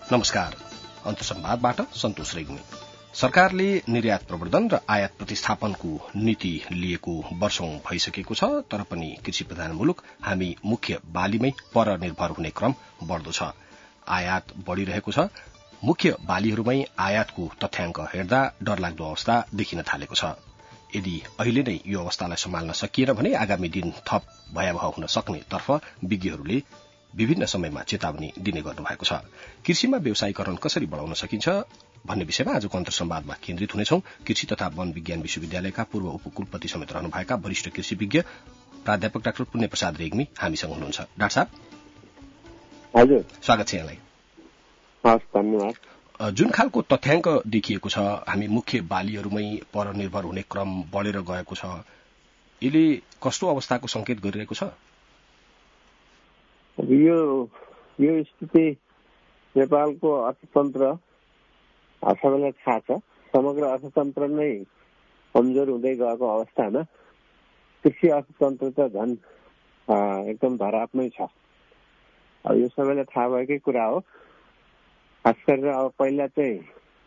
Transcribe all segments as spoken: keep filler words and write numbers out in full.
नमस्कार। अन्तर्संवादबाट सन्तोष रेग्मी। सरकारले निर्यात प्रवर्धन र आयात प्रतिस्थापनको नीति लिएको वर्षौं भइसकेको छ, तर पनि कृषि प्रधान मुलुक हामी मुख्य बालीमै परनिर्भर हुने क्रम बढ़दो छ। आयात बढ़िरहेको छ। मुख्य बालीहरूमै आयातको तथ्याङ्क हेर्दा डरलाग्दो अवस्था देखिन थालेको छ। यदि अहिले नै यो अवस्थालाई सम्हाल्न सकिएन भने आगामी दिन थप भयावह हुन सक्ने तर्फ विज्ञहरूले विभिन्न समयमा चेतावनी दिने गर्नुभएको छ। कृषिमा व्यवसायीकरण कसरी बढ़ाउन सकिन्छ भन्ने विषयमा आजको अन्तर्संवादमा केन्द्रित हुनेछौं। कृषि तथा वन विज्ञान विश्वविद्यालयका पूर्व उपकुलपति समेत रहनुभएका वरिष्ठ कृषि विज्ञ प्राध्यापक डाक्टर पुण्य प्रसाद रेग्मी हामीसँग हुनुहुन्छ। डाक्टर साहब, हजुर, स्वागत छ यहाँलाई। हस्, धन्यवाद। जुन खालको तथ्याङ्क देखिएको छ, हामी मुख्य बालीहरूमै परनिर्भर हुने क्रम बढ़ेर गएको छ, यसले कस्तो अवस्थाको संकेत गरिरहेको छ? यो यो स्थिति नेपालको अर्थतन्त्र सबैलाई थाहा छ। समग्र अर्थतन्त्र नै कमजोर हुँदै गएको अवस्थामा कृषि अर्थतन्त्र त झन् एकदम धरापमै छ। अब यो सबैलाई थाहा भएकै कुरा हो। खास गरेर अब पहिला चाहिँ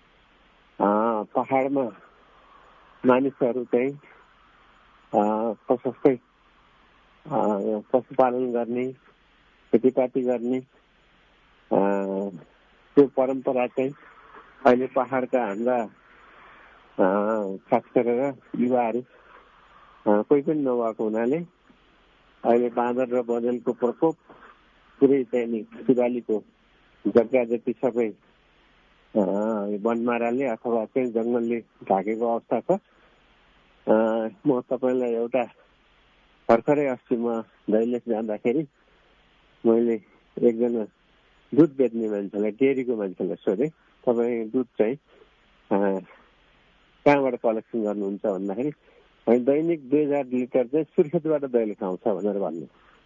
पहाडमा मानिसहरू चाहिँ प्रशस्तै पशुपालन गर्ने, खेतीपाती गर्ने त्यो परम्परा चाहिँ अहिले पहाडका हाम्रा खास गरेर युवाहरू कोही पनि नभएको हुनाले अहिले बाँदर र बँदेलको प्रकोप पुरै चाहिँ खेतीबालीको जग्गा जति सबै वनमाराले अथवा चाहिँ जंगलले ढाकेको अवस्था छ। म तपाईँलाई एउटा भर्खरै अस्ति म दैलेख जाँदाखेरि मैले एकजना दुध बेच्ने मान्छेलाई, डेरीको मान्छेलाई सोधेँ, तपाईँ दुध चाहिँ कहाँबाट कलेक्सन गर्नुहुन्छ भन्दाखेरि हामी दैनिक दुई हजार लिटर चाहिँ सुर्खेतबाट दैलेख आउँछ भनेर भन्नु।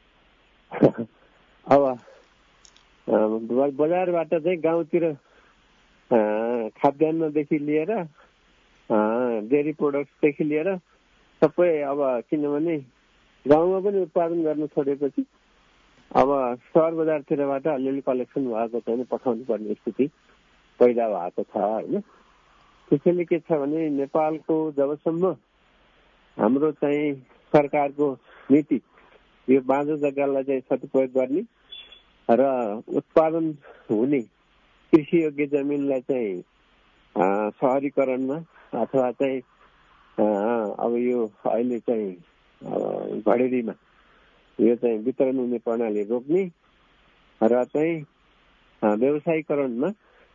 अब बजारबाट चाहिँ गाउँतिर खाद्यान्नदेखि लिएर डेरी प्रोडक्ट्सदेखि लिएर सबै, अब किनभने गाउँमा पनि उत्पादन गर्न छोडेपछि अब सहर बजारतिरबाट अलिअलि कलेक्सन भएको चाहिँ पठाउनु पर्ने स्थिति पैदा भएको छ होइन। त्यसैले के छ भने नेपालको जबसम्म हाम्रो चाहिँ सरकारको नीति यो बाँझो जग्गालाई चाहिँ सदुपयोग गर्ने र उत्पादन हुने कृषि योग्य जमिनलाई चाहिँ सहरीकरणमा अथवा चाहिँ अब यो अहिले चाहिँ घडेरीमा यो चाहिँ वितरण हुने प्रणाली रोक्ने र चाहिँ व्यवसायीकरणमा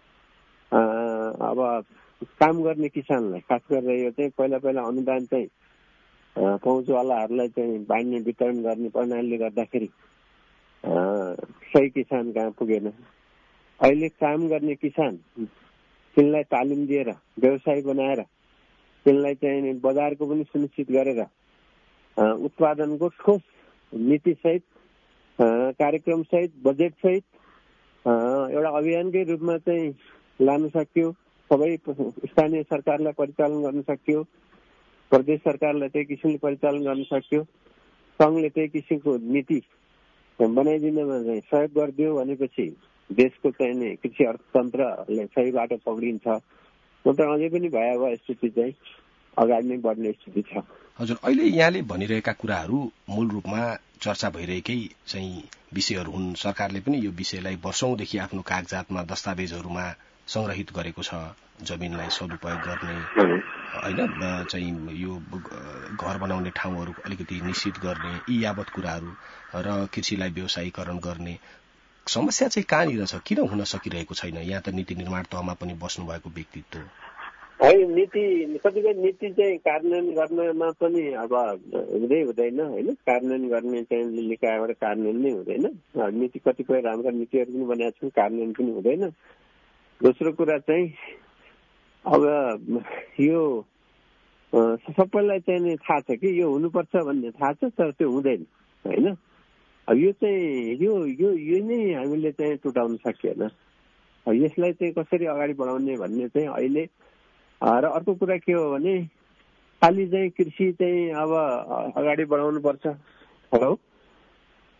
अब काम गर्ने किसानलाई, खास गरेर यो चाहिँ पहिला पहिला अनुदान चाहिँ पहुँचवालाहरूलाई चाहिँ बाँड्ने वितरण गर्ने प्रणालीले गर्दाखेरि सही किसान कहाँ पुगेन। अहिले काम गर्ने किसान, तिनलाई तालिम दिएर व्यवसाय बनाएर तिनलाई चाहिँ बजारको पनि सुनिश्चित गरेर उत्पादनको ठोस नीति सहित, कार्यक्रम सहित, बजेट सहित एउटा अभियानकै रूपमा चाहिँ लान सकियो। सबै स्थानीय सरकारलाई परिचालन गर्न सकियो, प्रदेश सरकारलाई त्यही किसिमले परिचालन गर्न सकियो, सङ्घले त्यही किसिमको नीति बनाइदिनमा चाहिँ सहयोग गरिदियो भनेपछि देशको चाहिँ कृषि अर्थतन्त्रले सही बाटो पक्रिन्छ। म त अझै पनि भयावह स्थिति चाहिँ अगाडि नै बढ्ने स्थिति छ। हजुर, अहिले यहाँले भनिरहेका कुराहरू मूल रूपमा चर्चा भइरहेकै चाहिँ विषयहरू हुन्। सरकारले पनि यो विषयलाई वर्षौंदेखि आफ्नो कागजातमा, दस्तावेजहरूमा संग्रहित गरेको छ। जमिनलाई सदुपयोग गर्ने होइन, चाहिँ यो घर बनाउने ठाउँहरू अलिकति निश्चित गर्ने, यी यावत कुराहरू र कृषिलाई व्यवसायीकरण गर्ने। समस्या चाहिँ कहाँनिर छ? किन हुन सकिरहेको छैन? यहाँ त नीति निर्माण तहमा पनि बस्नु भएको व्यक्तित्व होइन, नीति कतिपय नीति चाहिँ कार्यान्वयन गर्नमा पनि अब हुँदै हुँदैन होइन। कार्यान्वयन गर्ने चाहिँ निकायबाट कार्यान्वयन नै हुँदैन। नीति कतिपय राम्रा नीतिहरू पनि बनाएका छन्, कार्यान्वयन पनि हुँदैन। दोस्रो कुरा चाहिँ अब यो सबैलाई चाहिँ थाहा छ कि यो हुनुपर्छ भन्ने थाहा छ, तर त्यो हुँदैन होइन। अब यो चाहिँ यो यो यो नै हामीले चाहिँ टुटाउन सकिएन। यसलाई चाहिँ कसरी अगाडि बढाउने भन्ने चाहिँ अहिले। र अर्को कुरा के हो भने खालि चाहिँ कृषि चाहिँ अब अगाडि बढाउनु पर्छ। हेलो,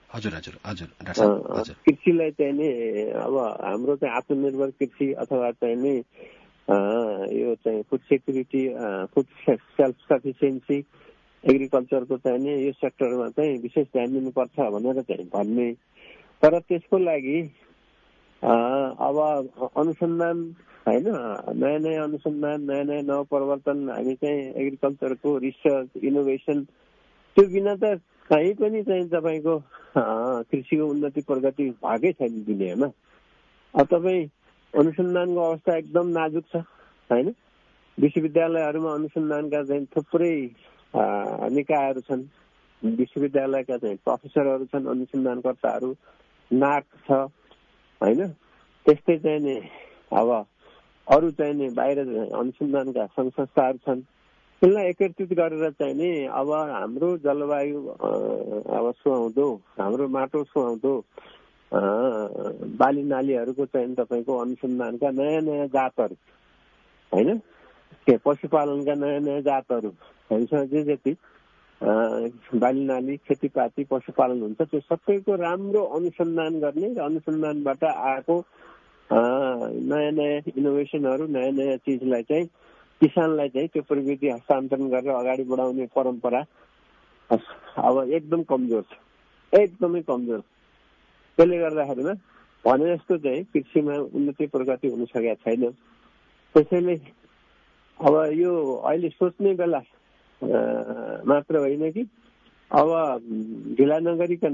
हजुर हजुर हजुर डाक्टर कृषिलाई चाहिँ नि अब हाम्रो चाहिँ आत्मनिर्भर कृषि अथवा चाहिँ नि यो चाहिँ food security food self sufficiency एग्रिकल्चरको चाहिँ नि यो सेक्टरमा चाहिँ विशेष ध्यान दिनुपर्छ भनेर चाहिँ भन्ने। तर त्यसको लागि अब अनुसन्धान होइन, नयाँ नयाँ अनुसन्धान, नयाँ नयाँ नवप्रवर्तन, हामी चाहिँ एग्रिकल्चरको रिसर्च इनोभेसन, त्यो बिना त कहीँ पनि चाहिँ तपाईँको कृषिको उन्नति प्रगति भएकै छैन दुनियाँमा। अब तपाईँ अनुसन्धानको अवस्था एकदम नाजुक छ होइन। विश्वविद्यालयहरूमा अनुसन्धानका चाहिँ थुप्रै निकायहरू छन्, विश्वविद्यालयका चाहिँ प्रोफेसरहरू छन्, अनुसन्धानकर्ताहरू, नाक छ होइन। त्यस्तै चाहिँ नि अब अरू चाहिँ नि बाहिर अनुसन्धानका सङ्घ संस्थाहरू छन्। त्यसलाई एकत्रित गरेर चाहिँ नि अब हाम्रो जलवायु अब सुहाउँदो, हाम्रो माटो सुहाउँदो बाली नालीहरूको चाहिँ तपाईँको अनुसन्धानका नयाँ नयाँ जातहरू होइन, के पशुपालनका नयाँ नयाँ जातहरू हामीसँग जे जति बाली नाली खेतीपाती पशुपालन हुन्छ त्यो सबैको राम्रो अनुसन्धान गर्ने र अनुसन्धानबाट आएको नयाँ नयाँ इनोभेसनहरू, नयाँ नयाँ चिजलाई चाहिँ किसानलाई चाहिँ त्यो प्रविधि हस्तान्तरण गरेर अगाडि बढाउने परम्परा अब एकदम कमजोर छ, एकदमै कमजोर। त्यसले गर्दाखेरिमा भने जस्तो चाहिँ कृषिमा उन्नति प्रगति हुन सकेका छैन। त्यसैले अब यो अहिले सोच्ने बेला मात्र होइन कि अब ढिला नगरिकन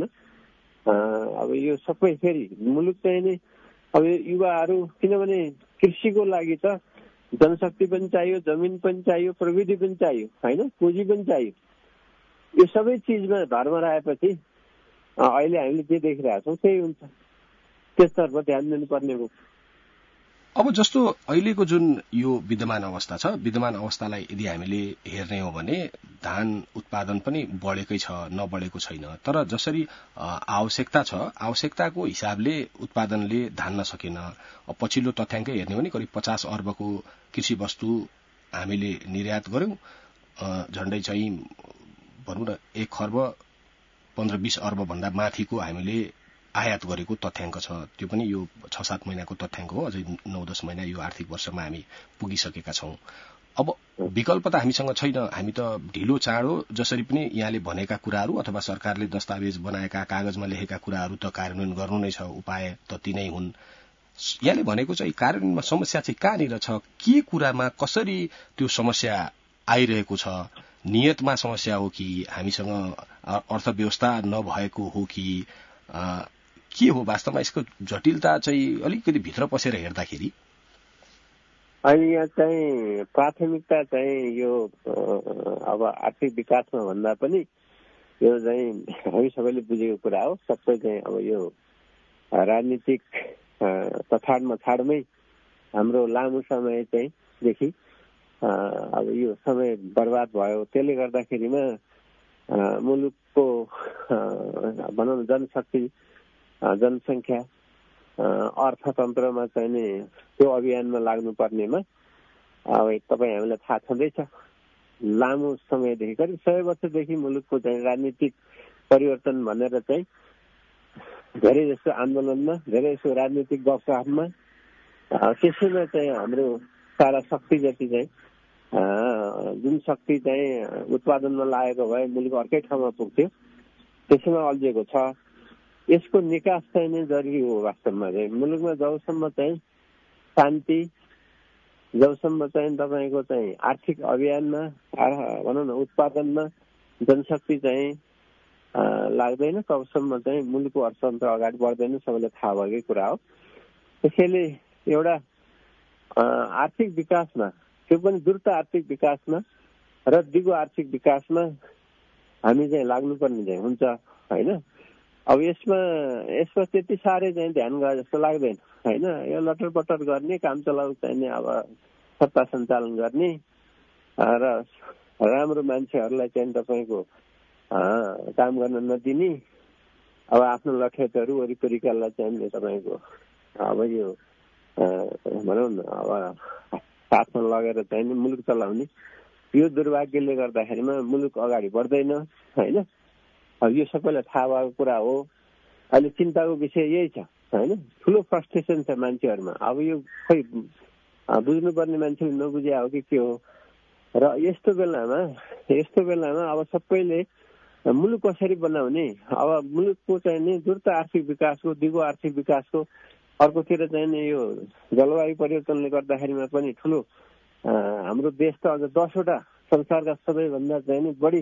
अब यो सबै फेरि मुलुक चाहिँ नि अब युवाहरू, किनभने कृषिको लागि त जनशक्ति पनि चाहियो, जमिन पनि चाहियो, प्रविधि पनि चाहियो होइन, पुँजी पनि चाहियो। यो सबै चिजमा भरमा आएपछि अहिले हामीले जे देखिरहेका छौँ त्यही हुन्छ, त्यसतर्फ ध्यान दिनुपर्ने हो। अब जस्तो अहिलेको जुन यो विद्यमान अवस्था छ, विद्यमान अवस्थालाई यदि हामीले हेर्ने हो भने धान उत्पादन पनि बढेकै छ, नबढेको छैन। तर जसरी आवश्यकता छ, आवश्यकताको हिसाबले उत्पादनले धान्न सकेन। पछिल्लो तथ्याङ्कै हेर्ने हो भने करिब पचास अर्बको कृषि वस्तु हामीले निर्यात गर्यौं, झण्डै चाहिँ भनौँ न एक खर्ब पन्ध्र बीस अर्ब भन्दा माथिको हामीले आयात गरेको तथ्याङ्क छ। त्यो पनि यो छ सात महिनाको तथ्याङ्क हो, अझै नौ दस महिना यो आर्थिक वर्षमा हामी पुगिसकेका छौं। अब विकल्प त हामीसँग छैन, हामी त ढिलो चाँडो जसरी पनि यहाँले भनेका कुराहरू अथवा सरकारले दस्तावेज बनाएका कागजमा लेखेका कुराहरू त कार्यान्वयन गर्नु नै छ, उपाय त तिनै हुन्। यहाँले भनेको चाहिँ कार्यान्वयनमा समस्या चाहिँ कहाँनिर छ, के कुरामा कसरी त्यो समस्या आइरहेको छ? नियतमा समस्या हो कि हामीसँग अर्थव्यवस्था नभएको हो कि के हो? वास्तवमा यसको जटिलता चाहिँ अलिकति भित्र पसेर हेर्दाखेरि अहिले यहाँ चाहिँ प्राथमिकता चाहिँ यो अब आर्थिक विकासमा भन्दा पनि यो चाहिँ हामी सबैले बुझेको कुरा हो। सबै चाहिँ अब यो राजनीतिक तछाड मछाडमै हाम्रो लामो समय चाहिँ देखि अब यो समय बर्बाद भयो। त्यसले गर्दाखेरिमा मुलुकको भनौँ न जनशक्ति, जनसङ्ख्या, अर्थतन्त्रमा चाहिँ नि त्यो अभियानमा लाग्नुपर्नेमा अब तपाईँ हामीलाई थाहा छँदैछ, लामो समयदेखि करिब सय वर्षदेखि मुलुकको चाहिँ राजनीतिक परिवर्तन भनेर चाहिँ धेरै जस्तो आन्दोलनमा, धेरै जस्तो राजनीतिक गफगाफमा, त्यसैमा चाहिँ हाम्रो सारा शक्ति जति चाहिँ जुन शक्ति चाहिँ उत्पादनमा लागेको भए मुलुक अर्कै ठाउँमा पुग्थ्यो, त्यसैमा अल्झिएको छ। यसको निकास चाहिँ नै जरुरी हो। वास्तवमा चाहिँ मुलुकमा जबसम्म चाहिँ शान्ति, जबसम्म चाहिँ तपाईँको चाहिँ आर्थिक अभियानमा भनौँ न उत्पादनमा जनशक्ति चाहिँ लाग्दैन, तबसम्म चाहिँ मुलुकको अर्थतन्त्र अगाडि बढ्दैन, सबैलाई थाहा भएकै कुरा हो। त्यसैले एउटा आर्थिक विकासमा, त्यो पनि द्रुत आर्थिक विकासमा र दिगो आर्थिक विकासमा हामी चाहिँ लाग्नुपर्ने चाहिँ हुन्छ होइन। अब यसमा यसमा त्यति साह्रै चाहिँ ध्यान गरे जस्तो लाग्दैन होइन। यो लटर पटर गर्ने, काम चलाउ चाहिने, अब सत्ता सञ्चालन गर्ने र राम्रो मान्छेहरूलाई चाहिँ तपाईँको काम गर्न नदिने, अब आफ्नो लठेतहरू वरिपरिकालाई चाहिँ तपाईँको अब यो भनौँ न अब साथमा लगेर चाहिँ मुलुक चलाउने, यो दुर्भाग्यले गर्दाखेरिमा मुलुक अगाडि बढ्दैन होइन। अब यो सबैलाई थाहा भएको कुरा हो। अहिले चिन्ताको विषय यही छ होइन। ठुलो फ्रस्ट्रेसन छ मान्छेहरूमा। अब यो खै बुझ्नुपर्ने मान्छेले नबुझे हो कि के हो। र यस्तो बेलामा यस्तो बेलामा अब सबैले मुलुक कसरी बनाउने, अब मुलुकको चाहिँ नि द्रुत आर्थिक विकासको, दिगो आर्थिक विकासको, अर्कोतिर चाहिँ नि यो जलवायु परिवर्तनले गर्दाखेरिमा पनि ठुलो हाम्रो देश त अझ दसवटा संसारका सबैभन्दा चाहिँ नि बढी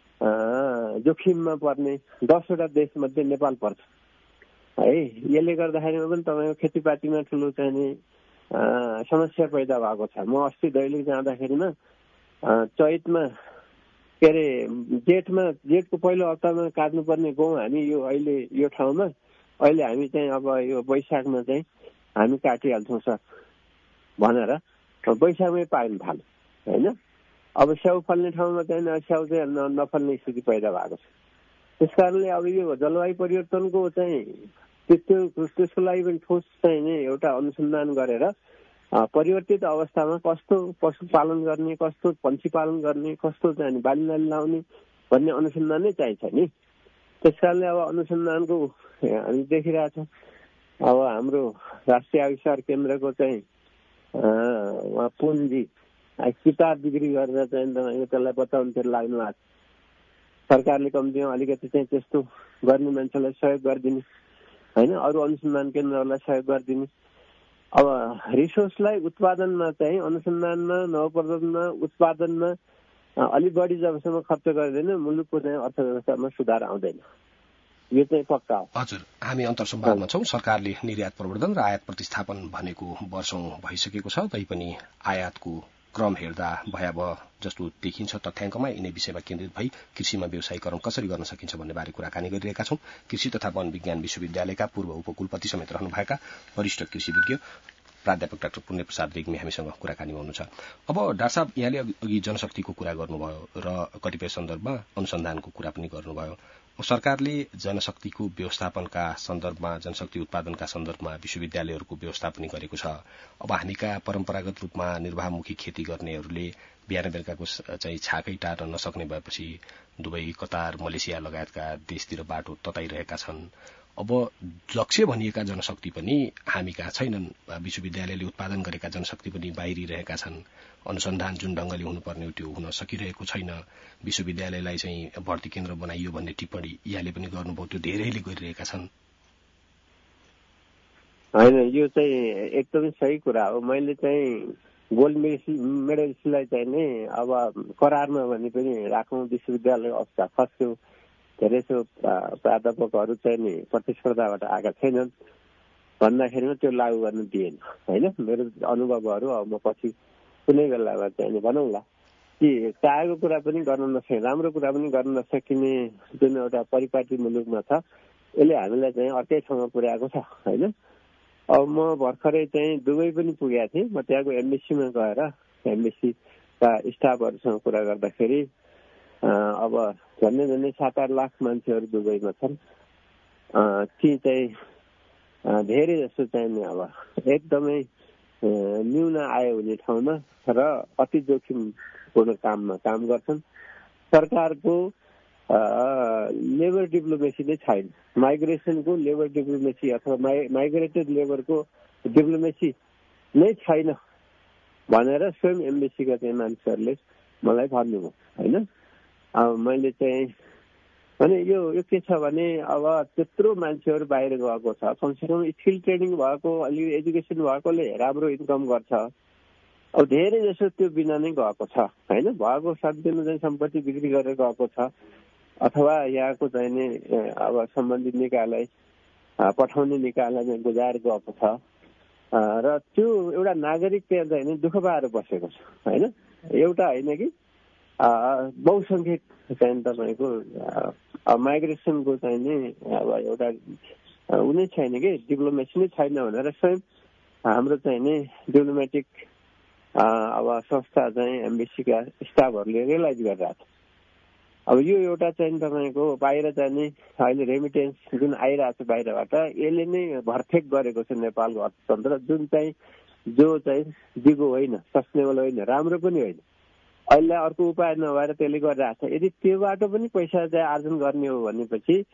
जोखिममा पर्ने दसवटा देशमध्ये नेपाल पर्छ है। यसले गर्दाखेरिमा पनि तपाईँको खेतीपातीमा ठुलो चाहिँ नि समस्या पैदा भएको छ। म अस्ति दैलेख जाँदाखेरिमा चैतमा के अरे जेठमा जेठको पहिलो हप्तामा काट्नुपर्ने गहुँ हामी यो अहिले यो ठाउँमा अहिले हामी चाहिँ अब यो वैशाखमा चाहिँ हामी काटिहाल्छौँ सर भनेर वैशाखमै पाक्न थाल्यो होइन। अब स्याउ फल्ने ठाउँमा चाहिँ स्याउ चाहिँ नफल्ने स्थिति पैदा भएको छ। त्यस कारणले अब यो जलवायु परिवर्तनको चाहिँ त्यो त्यसको लागि पनि ठोस चाहिँ नि एउटा अनुसन्धान गरेर परिवर्तित अवस्थामा कस्तो पशुपालन गर्ने, कस्तो पन्छी पालन गर्ने, कस्तो चाहिँ बाली नाली लाउने भन्ने अनुसन्धान नै चाहिन्छ नि। त्यस कारणले अब अनुसन्धानको हामी देखिरहेछौँ। अब हाम्रो राष्ट्रिय आविष्कार केन्द्रको चाहिँ उहाँ पुन्जी किताब बिक्री गरेर चाहिँ तपाईँको त्यसलाई बचाउनुतिर लाग्नु भएको छ। सरकारले कम्तीमा अलिकति चाहिँ त्यस्तो गर्ने मान्छेलाई सहयोग गरिदिने होइन, अरू अनुसन्धान केन्द्रहरूलाई सहयोग गरिदिने। अब रिसोर्सलाई उत्पादनमा चाहिँ अनुसन्धानमा, नवप्रवर्धनमा, उत्पादनमा अलिक बढी जबसम्म खर्च गरिँदैन मुलुकको चाहिँ अर्थव्यवस्थामा सुधार आउँदैन। यो चाहिँ पक्का हो। हजुर, हामी अन्तर्संवादमा छौँ। सरकारले निर्यात प्रवर्धन र आयात प्रतिस्थापन भनेको वर्षौं भइसकेको छ, तैपनि आयातको क्रम हेर्दा भयावह जस्तो देखिन्छ। तथ्याङ्कमा यिनै विषयमा केन्द्रित भई कृषिमा व्यवसायीकरण कसरी गर्न सकिन्छ भन्ने बारे कुराकानी गरिरहेका छौं। कृषि तथा वन विज्ञान विश्वविद्यालयका पूर्व उपकुलपति समेत रहनुभएका वरिष्ठ कृषि विज्ञ प्राध्यापक डाक्टर पुण्य प्रसाद रेग्मी हामीसँग कुराकानीमा हुनुहुन्छ। अब डाक्टर साहब, यहाँले अघि जनशक्तिको कुरा गर्नुभयो र कतिपय सन्दर्भमा अनुसन्धानको कुरा पनि गर्नुभयो। सरकारले जनशक्तिको व्यवस्थापनका सन्दर्भमा, जनशक्ति उत्पादनका सन्दर्भमा विश्वविद्यालयहरूको व्यवस्थापन गरेको छ। अब हामीका परम्परागत रूपमा निर्वाहमुखी खेती गर्नेहरूले बिहान बेलुकाको चाहिँ छाकै टार्न नसक्ने भएपछि दुबई, कतार, मलेसिया लगायतका देशतिर बाटो तताइरहेका छन्। अब लक्ष्य भनिएका जनशक्ति पनि हामी कहाँ छैनन्। विश्वविद्यालयले उत्पादन गरेका जनशक्ति पनि बाहिरिरहेका छन्। अनुसन्धान जुन ढंगले हुनुपर्ने त्यो हुन सकिरहेको छैन। विश्वविद्यालयलाई चाहिँ भर्ती केन्द्र बनाइयो भन्ने टिप्पणी यहाँले पनि गर्नुभयो, त्यो धेरैले गरिरहेका छन्। होइन, यो चाहिँ एकदमै सही कुरा हो। मैले चाहिँ गोल्ड मेडलिस्टलाई चाहिँ नि अब करारमा भने पनि राखौँ, विश्वविद्यालय अवस्था खस्यो, धेरै सो प्राध्यापकहरू चाहिँ नि प्रतिस्पर्धाबाट आएका छैनन् भन्दाखेरिमा त्यो लागू गर्न दिएन होइन। मेरो अनुभवहरू अब म पछि कुनै बेलामा चाहिँ भनौँला कि चाहेको कुरा पनि गर्न नसके, राम्रो कुरा पनि गर्न नसकिने जुन एउटा परिपाटी मुलुकमा छ, यसले हामीलाई चाहिँ अर्कै ठाउँमा पुर्याएको छ होइन। अब म भर्खरै चाहिँ दुबई पनि पुगेको थिएँ। म त्यहाँको एमबेसीमा गएर एमबेसीका स्टाफहरूसँग कुरा गर्दाखेरि अब झन्डै झन्डै सात आठ लाख मान्छेहरू दुबईमा छन्। ती चाहिँ धेरै जस्तो चाहिँ अब एकदमै न्यून आय हुने ठाउँमा र अति जोखिमपूर्ण काममा काम गर्छन्। सरकारको लेबर डिप्लोमेसी नै छैन, माइग्रेसनको लेबर डिप्लोमेसी अथवा माइ माइग्रेटेड लेबरको डिप्लोमेसी नै छैन भनेर स्वयं एमबेसीका चाहिँ मान्छेहरूले मलाई भन्नुभयो होइन। अब मैले चाहिँ भने यो यो के छ भने अब त्यत्रो मान्छेहरू बाहिर गएको छ, कमसेकम स्किल ट्रेनिङ भएको, अलि एजुकेसन भएकोले राम्रो इन्कम गर्छ। अब धेरै जसो त्यो बिना नै गएको छ होइन। भएको सातदिन चाहिँ सम्पत्ति बिक्री गरेर गएको छ अथवा यहाँको चाहिँ नि अब सम्बन्धित निकायलाई पठाउने निकायलाई चाहिँ गुजाएर गएको छ र त्यो एउटा नागरिक त्यहाँ चाहिँ नि दुःख पाएर बसेको छ होइन। एउटा होइन कि बहुसङ्ख्यक चाहिँ तपाईँको माइग्रेसनको चाहिँ नि अब एउटा उनी छैन कि डिप्लोमेसी नै छैन भनेर स्वयं हाम्रो चाहिँ नि डिप्लोमेटिक अब संस्था चाहिँ एमबेसीका स्टाफहरूले रियलाइज गरिरहेको छ। अब यो एउटा चाहिँ तपाईँको बाहिर जाने अहिले रेमिटेन्स जुन आइरहेको छ बाहिरबाट, यसले नै भरफेक गरेको छ नेपालको अर्थतन्त्र, जुन चाहिँ जो चाहिँ दिगो होइन, सस्टेनेबल होइन, राम्रो पनि होइन। अहिले अर्को उपाय नभएर त्यसले गरिरहेको छ। यदि त्योबाट पनि पैसा चाहिँ आर्जन गर्ने हो भनेपछि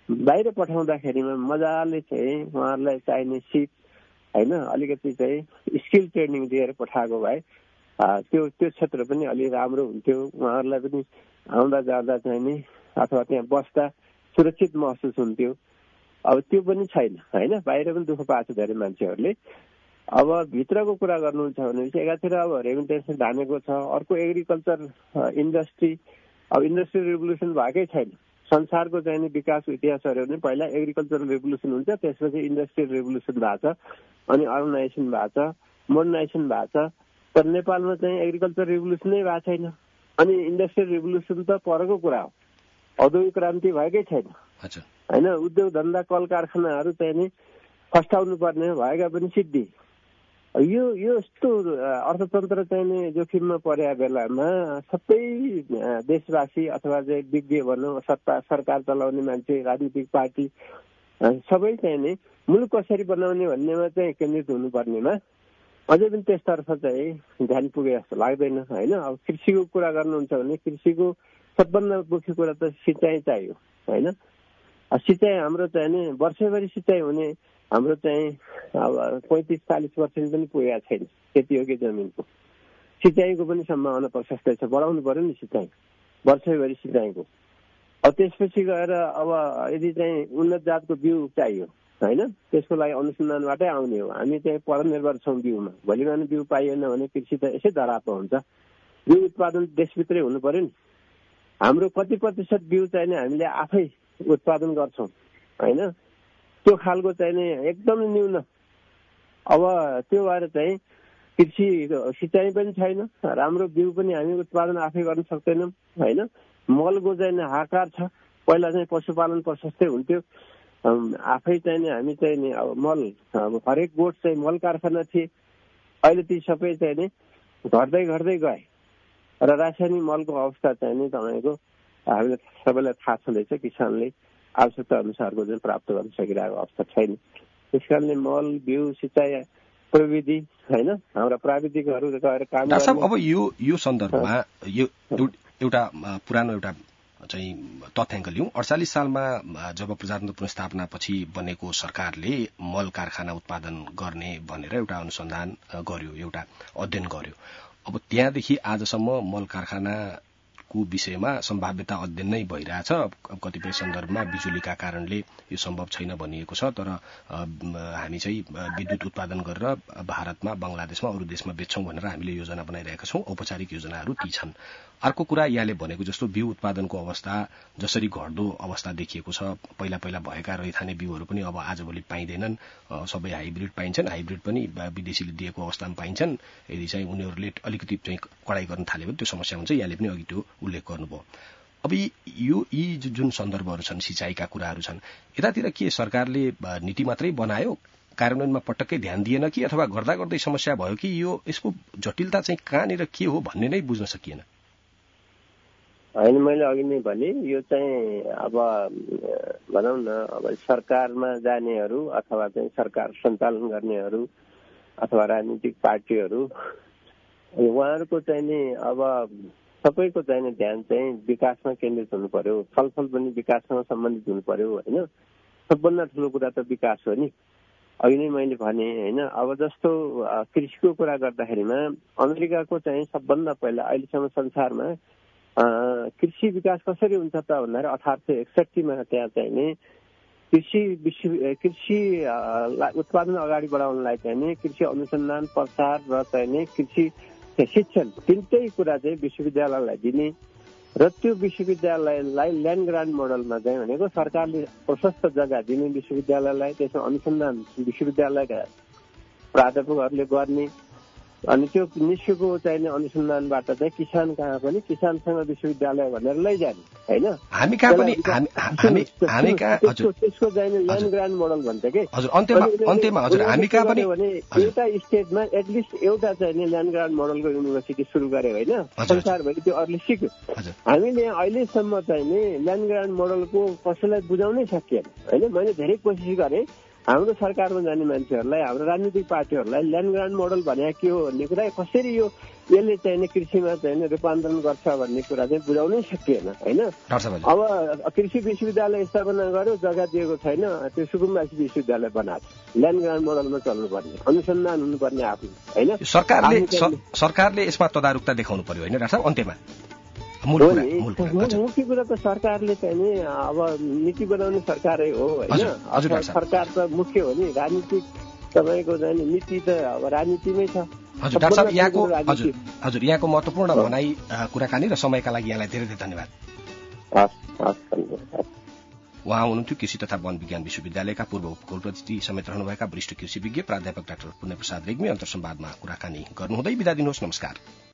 बाहिर पठाउँदाखेरिमा मजाले चाहिँ उहाँहरूलाई चाहिने सिप होइन अलिकति चाहिँ स्किल ट्रेनिङ दिएर पठाएको भए त्यो त्यो क्षेत्र पनि अलि राम्रो हुन्थ्यो। उहाँहरूलाई पनि आउँदा जाँदा चाहिँ नि अथवा त्यहाँ बस्दा सुरक्षित महसुस हुन्थ्यो। अब त्यो पनि छैन होइन, बाहिर पनि दुःख पाएको छ धेरै मान्छेहरूले। अब भित्रको कुरा गर्नुहुन्छ भनेपछि एकातिर अब रेमिटेन्स धानेको छ, अर्को एग्रिकल्चर इन्डस्ट्री, अब इन्डस्ट्रियल रिभोल्युसन भएकै छैन। संसारको चाहिँ नि विकासको इतिहास हेऱ्यो भने पहिला एग्रिकल्चरल रिभोल्युसन हुन्छ, त्यसपछि इन्डस्ट्रियल रिभोल्युसन भएको छ, अनि अर्बनाइजेसन भएको छ, मोडर्नाइजेसन भएको छ। तर नेपालमा चाहिँ एग्रिकल्चर रिभोल्युसनै भएको छैन, अनि इन्डस्ट्रियल रिभोल्युसन त परको कुरा हो, औद्योगिक क्रान्ति भएकै छैन होइन। उद्योग धन्दा कल कारखानाहरू चाहिँ नि फस्टाउनु पर्ने भएका पनि सिद्धि। यो यो यस्तो अर्थतन्त्र चाहिँ नि जोखिममा परेका बेलामा सबै देशवासी अथवा चाहिँ विज्ञ भनौँ, सत्ता सरकार चलाउने मान्छे, राजनीतिक पार्टी सबै चाहिँ नि मुलुक कसरी बनाउने भन्नेमा चाहिँ केन्द्रित हुनुपर्नेमा अझै पनि त्यसतर्फ चाहिँ ध्यान पुगे जस्तो लाग्दैन होइन। अब कृषिको कुरा गर्नुहुन्छ भने कृषिको सबभन्दा मुख्य कुरा त सिँचाइ चाहियो होइन। सिँचाइ हाम्रो चाहिँ नि वर्षैभरि सिँचाइ हुने हाम्रो चाहिँ अब पैँतिस चालिस पर्सेन्ट पनि पुगेको छैन खेतीयोग्य जमिनको। सिँचाइको पनि सम्भावना प्रशस्तै छ, बढाउनु पर्यो नि सिँचाइ, वर्षैभरि सिँचाइको। अब त्यसपछि गएर अब यदि चाहिँ उन्नत जातको बिउ चाहियो होइन, त्यसको लागि अनुसन्धानबाटै आउने हो। हामी चाहिँ परनिर्भर छौँ बिउमा, भोलि बिहान बिउ पाइएन भने कृषि त यसै धराप हुन्छ। बिउ उत्पादन देशभित्रै हुनु पर्यो नि। हाम्रो कति प्रतिशत बिउ चाहिने हामीले आफै उत्पादन गर्छौँ होइन, त्यो खालको चाहिने एकदम न्यून। अब त्यो भएर चाहिँ कृषि सिँचाइ पनि छैन, राम्रो बिउ पनि हामी उत्पादन आफै गर्न सक्दैनौँ होइन। मलको चाहिँ हाहाकार छ। पहिला चाहिँ पशुपालन प्रशस्तै हुन्थ्यो, आफै चाहिँ हामी चाहिँ नि अब मल अब हरेक गोठ चाहिँ मल कारखाना थिए। अहिले ती सबै चाहिँ नि घट्दै घट्दै गए र रासायनिक मलको अवस्था चाहिँ नि तपाईँको हामीले सबैलाई थाहा छँदैछ। किसानले आवश्यकता अनुसारको चाहिँ प्राप्त गर्न सकिरहेको अवस्था छैन। त्यस कारणले मल बिउ सिँचाइ प्रविधि होइन हाम्रा प्राविधिकहरू गएर काम गर्छन्। अब यो यो सन्दर्भमा यो एउटा पुरानो एउटा चाहिँ तथ्याङ्क लिउँ। अडचालिस सालमा जब प्रजातन्त्र पुनर्स्थापना पछि बनेको सरकारले मल कारखाना उत्पादन गर्ने भनेर एउटा अनुसन्धान गर्यो, एउटा अध्ययन गर्यो। अब त्यहाँदेखि आजसम्म मल कारखानाको विषयमा सम्भाव्यता अध्ययन नै भइरहेछ। अब कतिपय सन्दर्भमा बिजुलीका कारणले यो सम्भव छैन भनिएको छ, तर हामी चाहिँ विद्युत उत्पादन गरेर भारतमा, बंगलादेशमा, अरू देशमा बेच्छौं भनेर हामीले योजना बनाइरहेका छौं। औपचारिक योजनाहरू ती छन्। अर्को कुरा यहाँले भनेको जस्तो बिउ उत्पादनको अवस्था जसरी घट्दो अवस्था देखिएको छ, पहिला पहिला भएका रैथाने बिउहरू पनि अब आजभोलि पाइँदैनन्, सबै हाइब्रिड पाइन्छन्। हाइब्रिड पनि विदेशीले दिएको अवस्थामा पाइन्छन्। यदि चाहिँ उनीहरूले अलिकति चाहिँ कडाई गर्न थाल्यो भने त्यो समस्या हुन्छ। यहाँले पनि अघि त्यो उल्लेख गर्नुभयो। अब यो यी जुन सन्दर्भहरू छन्, सिँचाइका कुराहरू छन्, यतातिर के सरकारले नीति मात्रै बनायो, कार्यान्वयनमा पटक्कै ध्यान दिएन कि अथवा गर्दा गर्दै समस्या भयो कि यो यसको जटिलता चाहिँ कहाँनिर के हो भन्ने नै बुझ्न सकिएन? होइन, मैले अघि नै भने यो चाहिँ अब भनौँ न अब सरकारमा जानेहरू अथवा चाहिँ सरकार सञ्चालन गर्नेहरू अथवा राजनीतिक पार्टीहरू उहाँहरूको चाहिँ नि अब सबैको चाहिने ध्यान चाहिँ विकासमा केन्द्रित हुनु पर्यो। छलफल पनि विकाससँग सम्बन्धित हुनु पर्यो होइन। सबभन्दा ठुलो कुरा त विकास हो नि। अघि नै मैले भने होइन, अब जस्तो कृषिको कुरा गर्दाखेरिमा अमेरिकाको चाहिँ सबभन्दा पहिला अहिलेसम्म संसारमा कृषि विकास कसरी हुन्छ त भन्दाखेरि अठार सय एकसठीमा त्यहाँ चाहिँ नि कृषि विश्व कृषि उत्पादन अगाडि बढाउनलाई चाहिँ नि कृषि अनुसन्धान प्रसार र चाहिँ नि कृषि शिक्षण तिनटै कुरा चाहिँ विश्वविद्यालयलाई दिने र त्यो विश्वविद्यालयलाई ल्यान्ड ग्रान्ट मोडलमा चाहिँ भनेको सरकारले प्रशस्त जग्गा दिने विश्वविद्यालयलाई, त्यसमा अनुसन्धान विश्वविद्यालयका प्राध्यापकहरूले गर्ने, अनि त्यो निस्केको चाहिने अनुसन्धानबाट चाहिँ किसान कहाँ पनि किसानसँग विश्वविद्यालय भनेर लैजाने होइन। हामी कहाँ पनि हामी कहाँ त्यसको चाहिने ल्यान्ड ग्रान्ट मोडल भन्छ कि हजुर। अन्त्यमा अन्त्यमा हजुर हामी कहाँ पनि एउटा स्टेटमा एटलिस्ट एउटा चाहिने ल्यान्ड ग्रान्ट मोडलको युनिभर्सिटी सुरु गरे होइन, संसारभरि त्यो अरूले सिक्यो। हामीले अहिलेसम्म चाहिँ नि ल्यान्ड ग्रान्ट मोडलको कसैलाई बुझाउनै सकिएन होइन। मैले धेरै कोसिस गरेँ, हाम्रो सरकारमा जाने मान्छेहरूलाई, हाम्रो राजनीतिक पार्टीहरूलाई ल्यान्ड ग्रान्ट मोडल भने के हो भन्ने कुरा, कसरी यो यसले चाहिँ कृषिमा चाहिँ रूपान्तरण गर्छ भन्ने कुरा चाहिँ बुझाउनै सकिएन होइन। अब कृषि विश्वविद्यालय स्थापना गर्यो, जग्गा दिएको छैन, त्यो सुकुम्बासी विश्वविद्यालय बनाएको, ल्यान्ड ग्रान्ट मोडलमा चल्नुपर्ने, अनुसन्धान हुनुपर्ने आफ्नो होइन। सरकारले सरकारले यसमा तदारुकता देखाउनु पर्यो होइन डाक्टर साहब अन्त्यमा। मुख्य कुरा त सरकारले चाहिँ नि अब नीति बनाउने सरकारै हो होइन। सरकार त मुख्य हो नि, राजनीतिक तपाईँको चाहिँ नीति त अब राजनीतिमै छ। हजुर डाक्टर साहब, यहाँको हजुर हजुर यहाँको महत्त्वपूर्ण भनाइ कुराकानी र समयका लागि यहाँलाई धेरै धेरै धन्यवाद। उहाँ हुनुहुन्थ्यो कृषि तथा वन विज्ञान विश्वविद्यालयका पूर्व उपकुलपति समेत रहनुभएका वरिष्ठ कृषि विज्ञ प्राध्यापक डाक्टर पुण्यप्रसाद रेग्मी। अन्तर्संवादमा कुराकानी गर्नुहुँदै बिदा दिनुहोस्। नमस्कार।